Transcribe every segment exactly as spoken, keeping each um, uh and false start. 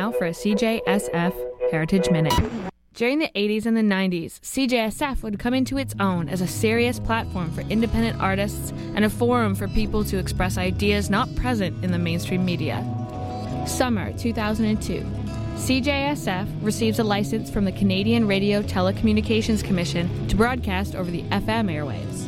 now for a C J S F Heritage Minute. During the eighties and the nineties, C J S F would come into its own as a serious platform for independent artists and a forum for people to express ideas not present in the mainstream media. Summer two thousand two. C J S F receives a license from the Canadian Radio Telecommunications Commission to broadcast over the F M airwaves.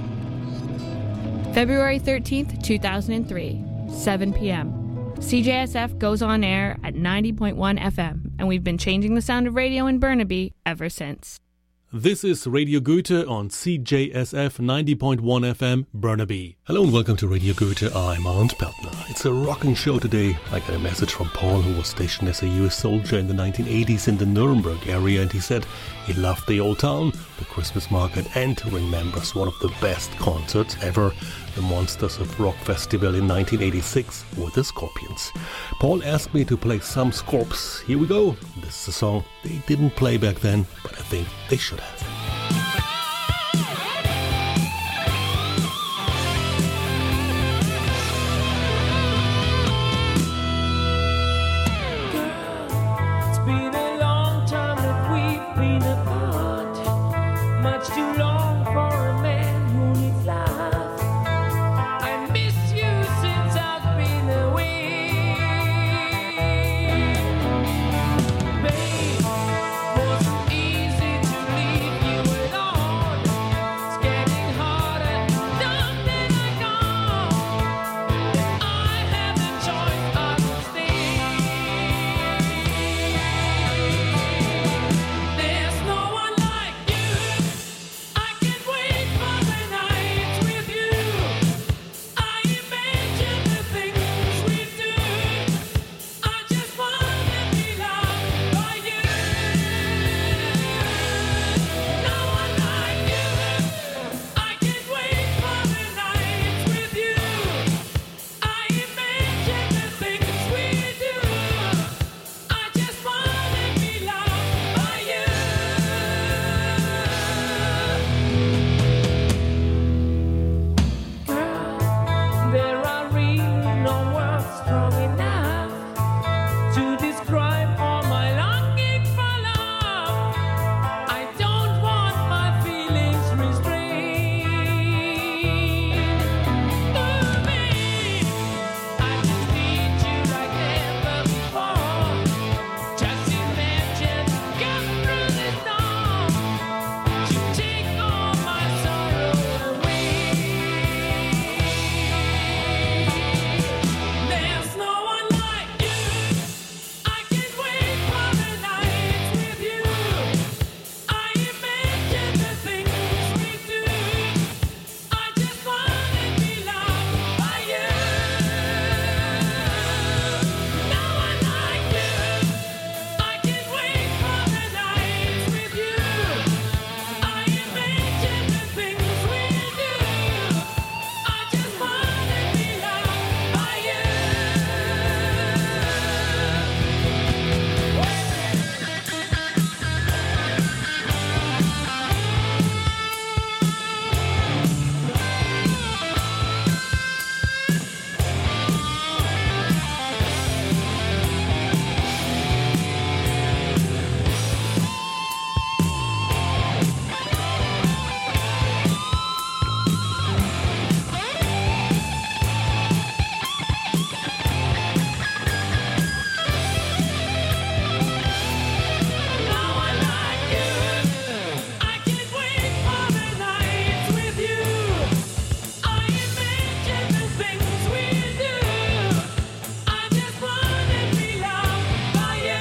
February thirteenth, two thousand three, seven p.m. C J S F goes on air at ninety point one F M, and we've been changing the sound of radio in Burnaby ever since. This is Radio Goethe on C J S F ninety point one F M, Burnaby. Hello and welcome to Radio Goethe. I'm Arndt Peltner. It's a rocking show today. I got a message from Paul, who was stationed as a U S soldier in the nineteen eighties in the Nuremberg area, and he said he loved the old town, the Christmas market, and remembers one of the best concerts ever, the Monsters of Rock Festival in nineteen eighty-six with the Scorpions. Paul asked me to play some Scorps. Here we go. This is a song they didn't play back then, but I think they should have. It's been a long time that we've been apart, much too long for a man who needs love. I miss you since I've been away. Babe, wasn't easy to leave you alone. It's getting harder, now that I'm gone. If I have the choice, I will stay. There's no one like you. I can't wait for the nights with you. I imagine the things we do. I just wanna be loved by you. No one like you. I can't wait for the nights with you. I imagine the things we do. I just wanna be loved by you. There are really no words strong enough to describe all my longing for love. I don't want my feelings restrained. Ooh, babe, I just need you like never before. Just imagine, come through the storm to take all my sorrow away. There's no one like you. I can't wait for the nights with you. I imagine the things we do. I just wanna be loved by you. No one like you. I can't wait for the nights with you. I imagine the things we do. I just wanna be loved by you. No one like you. I can't wait for the nights with you. I imagine the things we do. I just wanna be loved by you.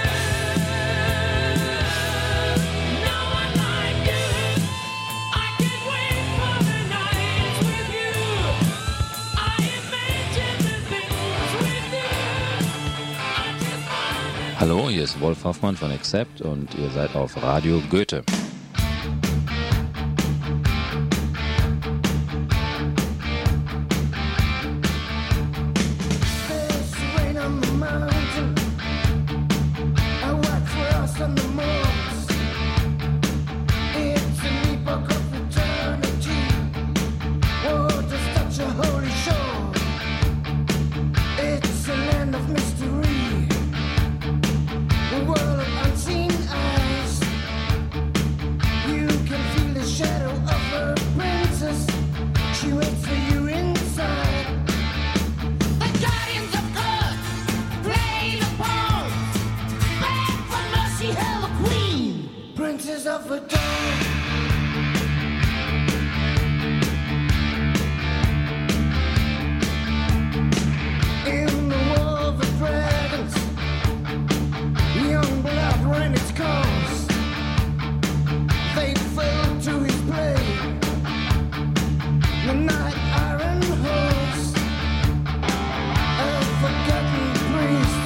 No one like you. I can't wait for the nights with you. I imagine the things we do. I just wanna. Hallo, hier ist Wolf Hoffmann von Accept und ihr seid auf Radio Goethe. There's rain on the mountain. I watch for us on the moors. It's an epoch of eternity. Waters touch a holy shore. It's a land of mystery. of a dawn. In the war of the dragons, young blood ran its course. They fell to his blade, the night iron horse, a forgotten priest,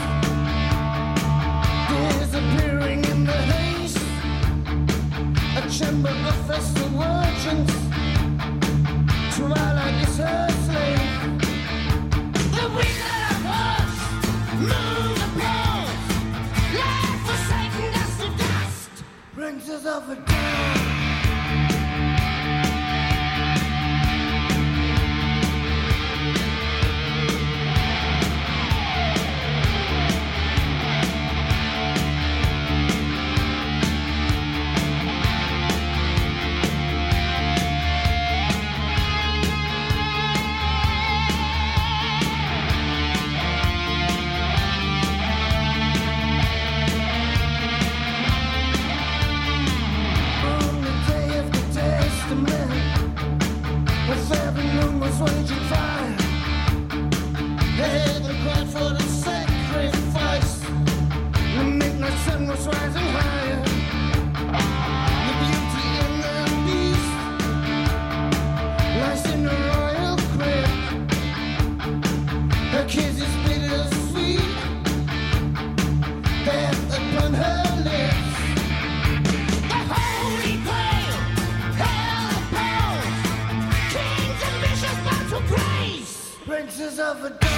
disappearing in the haze, a chamber of festal virgins, twilight is her slave. The wizard of Oz, moon applause, life forsaken dust to dust, brings us of a dawn. On the day of the testament, the seven moon was raging fire. Heaven cried for the sacrifice. The midnight sun was rising higher. The beauty in the beast lies in the royal crib. Her kiss is bittersweet, death upon her lips. The holy grail, hell appalls, kings and bishops bow to grace, princes of a dawn.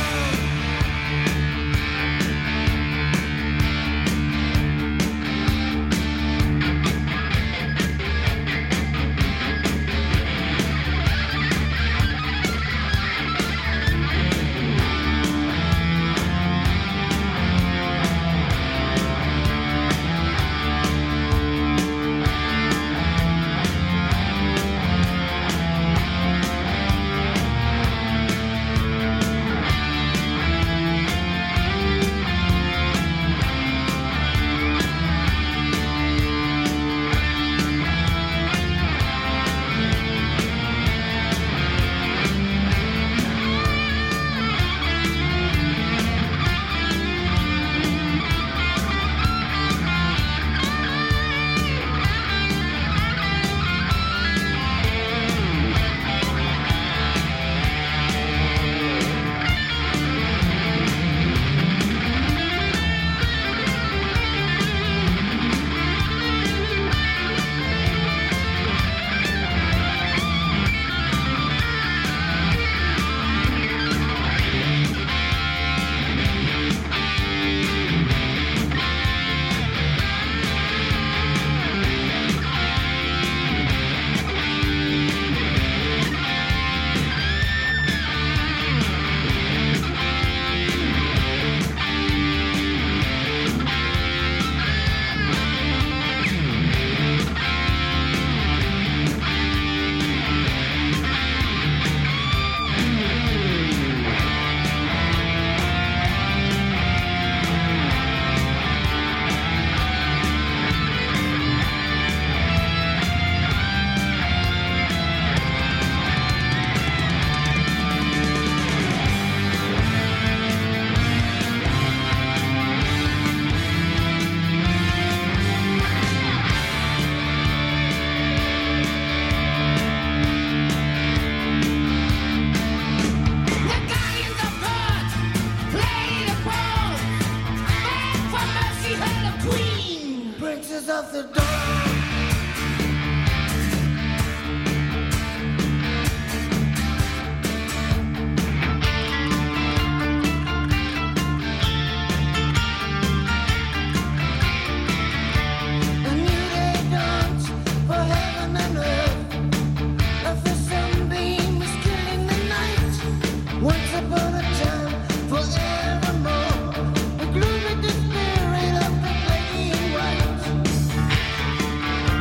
The guardians of God play the pawn, beg for mercy, hail the queen, princes of the dawn. A new day dawns for heaven and earth. A first sunbeam is killing the night. Once upon a time, forevermore, the gloomy spirit of the flaming white.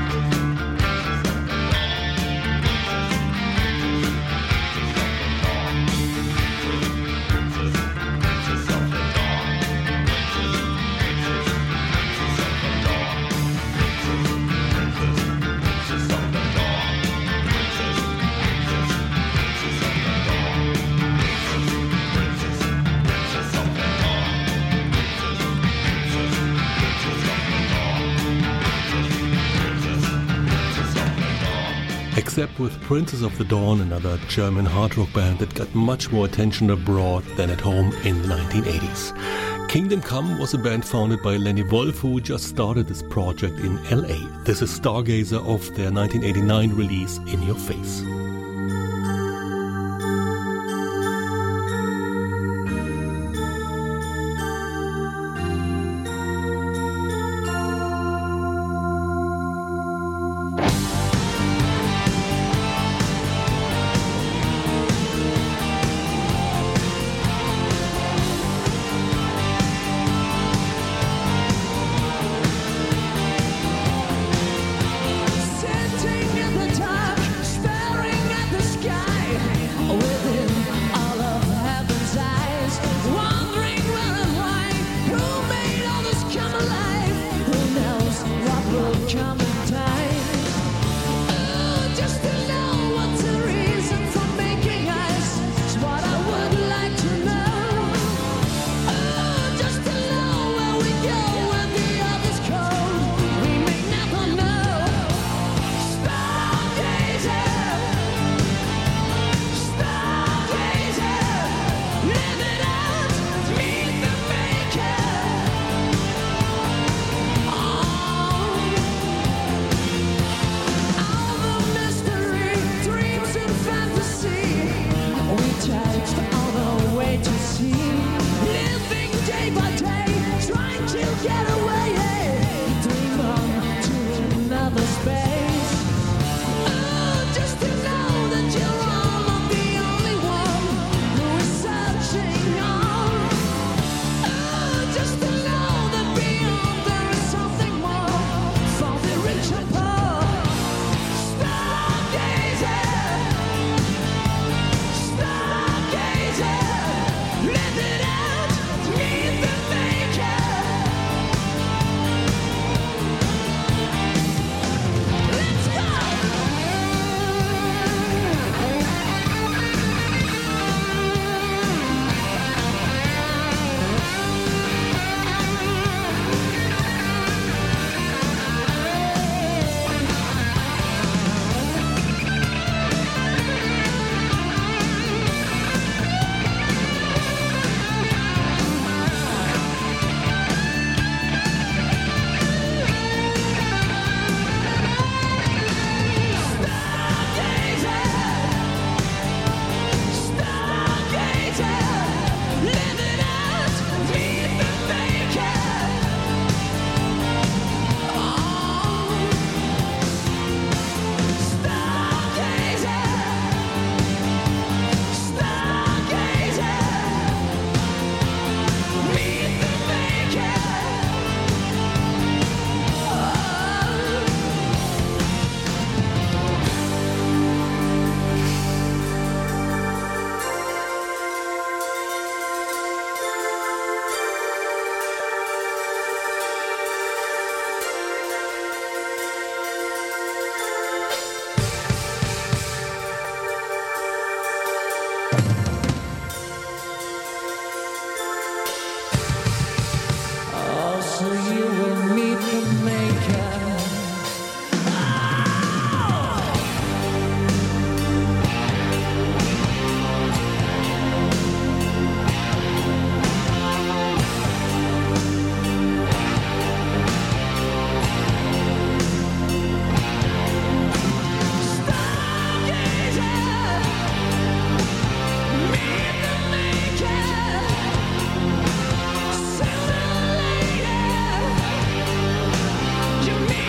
except with Princess of the Dawn, another German hard rock band that got much more attention abroad than at home in the nineteen eighties. Kingdom Come was a band founded by Lenny Wolf, who just started this project in L A. This is Stargazer off their nineteen eighty-nine release In Your Face. Sitting in the dark, staring at the sky, within all of heaven's eyes, wondering where and why, who made all this come alive, who knows what will come in time. Oh, just to know what's the reason for making us is what I would like to know. Oh, just to know where we go when the others cold, we may never know. Stargazer, stargazer, live it out, meet the maker. All the mystery, dreams and fantasy, we touched all the way to see. Living day by day, trying to get away, dream on to another space. Oh, just to know that you're all not the only one who is searching on. Oh, just to know that beyond there is something more for the rich and poor. Stargazer, stargazer, live it out, meet the maker. Let's go. Stargazer, stargazer, live it out, meet the maker. Stargazer, stargazer, meet the maker. Also you will meet the maker. You meet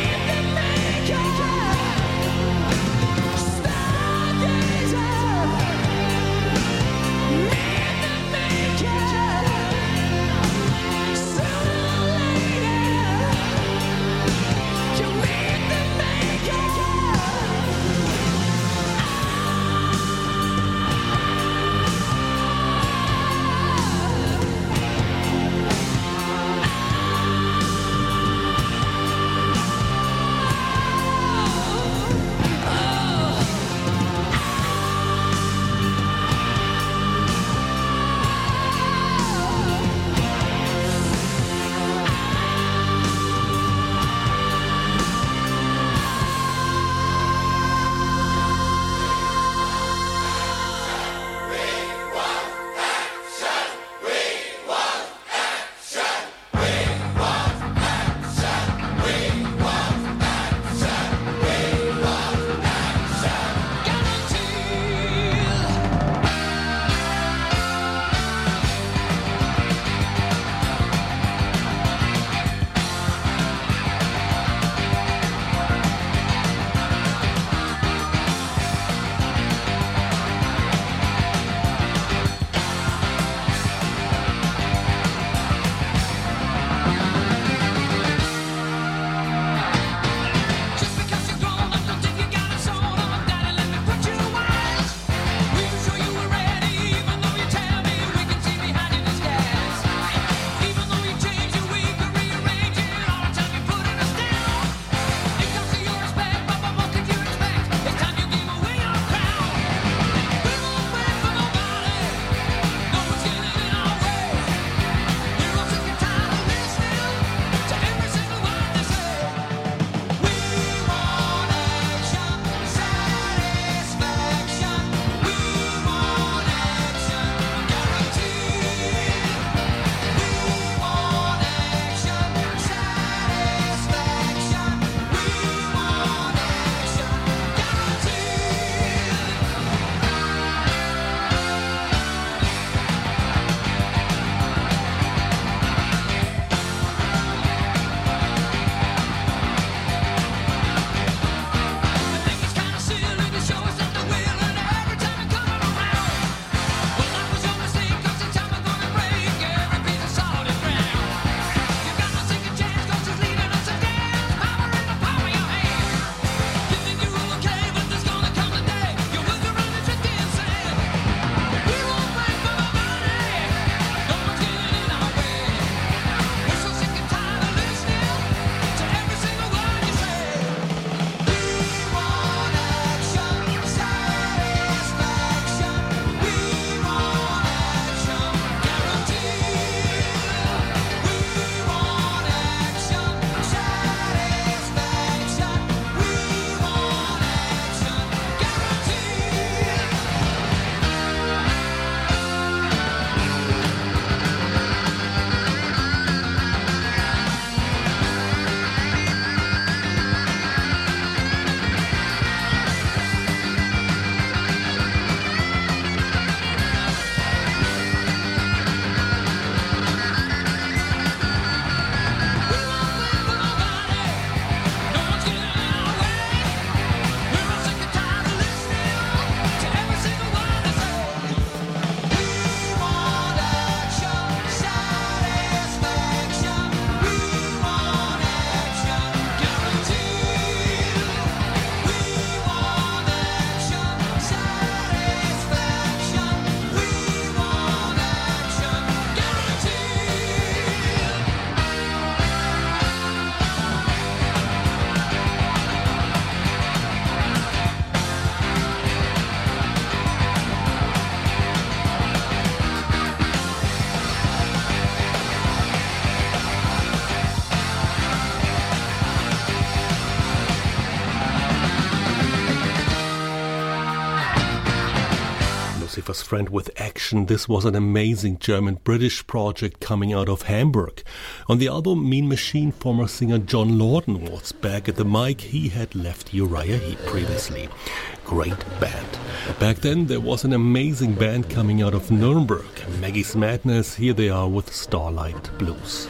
Schäfer's Friend with Action. This was an amazing German-British project coming out of Hamburg. On the album Mean Machine, former singer John Lawton was back at the mic. He had left Uriah Heep previously. Great band. Back then there was an amazing band coming out of Nuremberg. Maggie's Madness, here they are with Starlight Blues.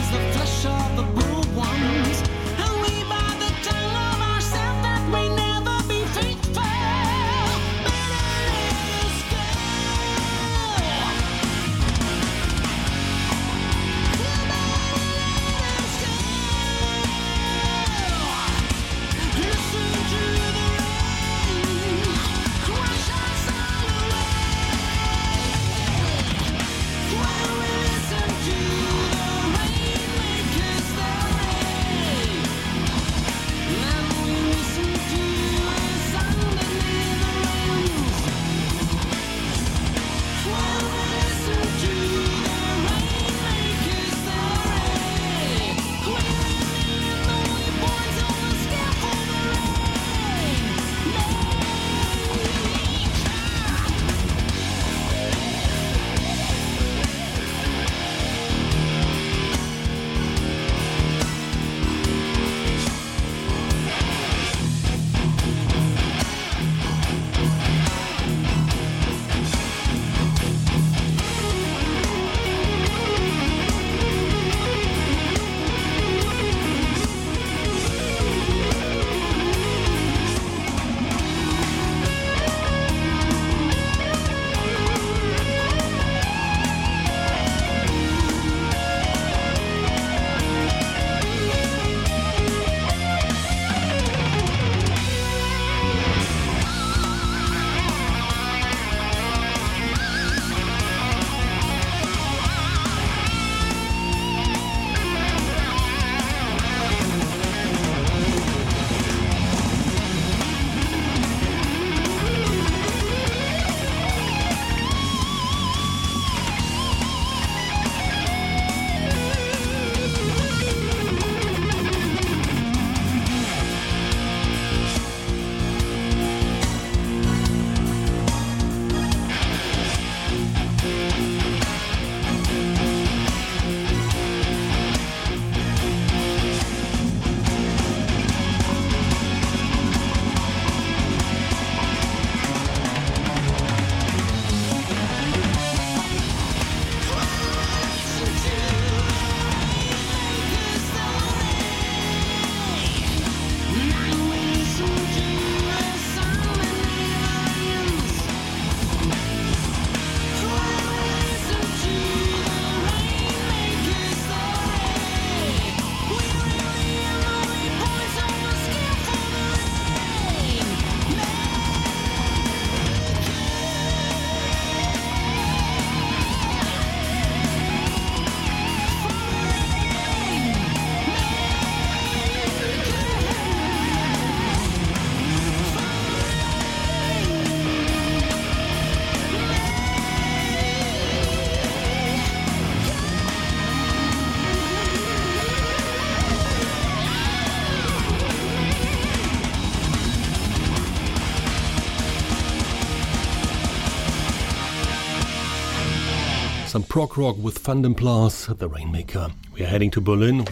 is the flesh of the bold ones, and we by the tongue of ourselves that may never be faithful. Some prog rock with Van den Plas, The Rainmaker. We are heading to Berlin